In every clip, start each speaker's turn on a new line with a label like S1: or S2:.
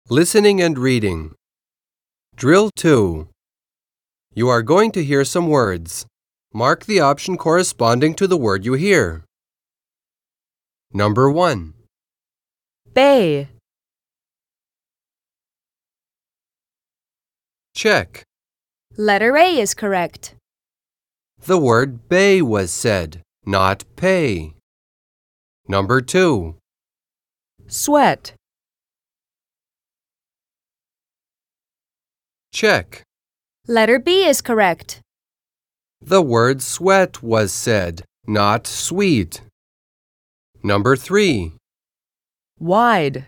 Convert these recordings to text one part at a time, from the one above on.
S1: Listening and reading. Drill 2. You are going to hear some words. Mark the option corresponding to the word you hear. Number 1.
S2: Bay,
S1: Check.
S2: letter A is correct.
S1: The word bay was said, not pay. Number 2.
S2: Sweat,
S1: Check.
S2: letter B is correct.
S1: The word sweat was said, not sweet. Number 3.
S2: Wide,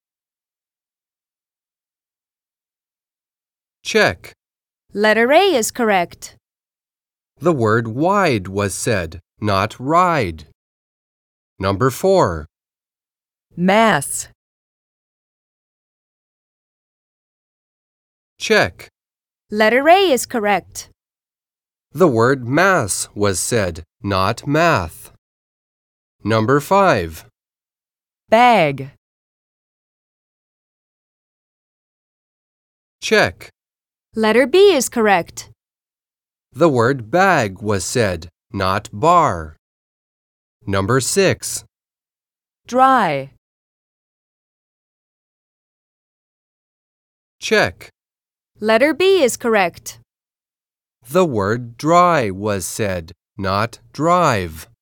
S1: Check.
S2: letter A is correct.
S1: The word wide was said, not ride. Number 4.
S2: Mass,
S1: Check.
S2: letter A is correct.
S1: The word mass was said, not math. Number 5.
S2: Bag,
S1: Check.
S2: letter B is correct.
S1: The word bag was said, not bar. Number 6.
S2: Dry,
S1: Check.
S2: letter B is correct.
S1: The word dry was said, not drive.